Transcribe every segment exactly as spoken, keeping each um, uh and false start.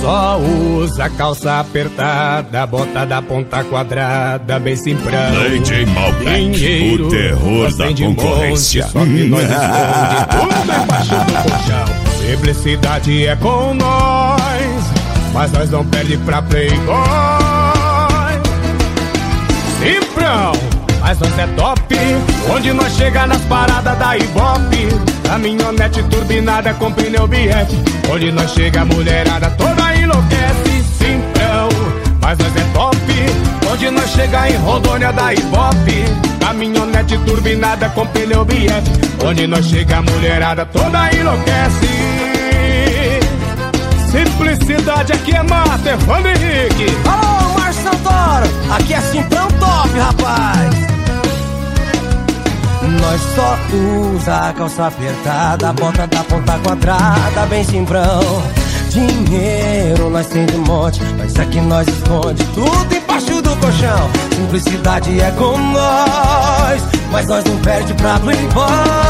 só usa calça apertada, bota da ponta quadrada, bem simprão. D J Malbec, o terror da concorrência. Monte, só que nós esconde tudo embaixo do colchão. Simplicidade é com nós, mas nós não perde pra playboy. Simprão, mas nós é top, onde nós chega nas paradas da Ibope. Caminhonete turbinada com pneu B F, onde nós chega a mulherada toda enlouquece. Simprão, mas nós é top, onde nós chega em Rondônia da Ibope. Caminhonete turbinada com pneu B F, onde nós chega a mulherada toda enlouquece. Simplicidade aqui é massa, é Fã Henrique. Alô, Márcio Santoro, aqui é Simprão top, rapaz. Nós só usa calça apertada, bota da ponta quadrada, bem simprão. Dinheiro nós tem de monte, mas aqui nós esconde tudo embaixo do colchão. Simplicidade é com nós, mas nós não perde pra playboy.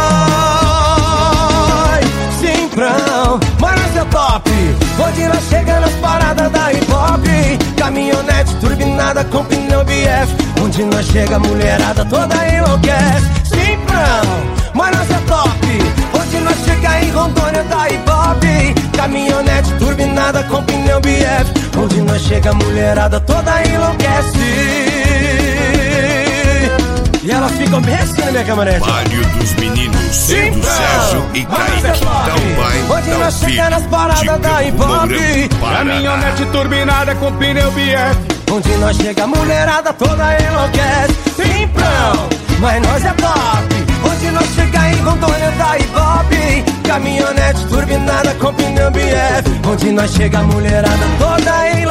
Simprão, mas nós é top, onde nós chega nas paradas da hip-hop. Caminhonete turbinada com pneu B F, onde nós chega a mulherada toda enlouquece. Simprão, mas nós é top, onde nós chega em Rondônia da Ibope. Caminhonete turbinada com pneu B F, onde nós chega a mulherada toda enlouquece. E elas ficam bem assim na minha caminhonete. Mário dos meninos, do Sérgio e Kaique. Então vai, onde nós chega nas paradas da Ibope. Caminhonete turbinada com pneu B F, onde nós chega a mulherada toda enlouquece. Simprão, mas nós é top, onde nós chega em Rondônia da Ibope. Caminhonete turbinada com pneu B F, onde nós chega a mulherada toda enlouquece.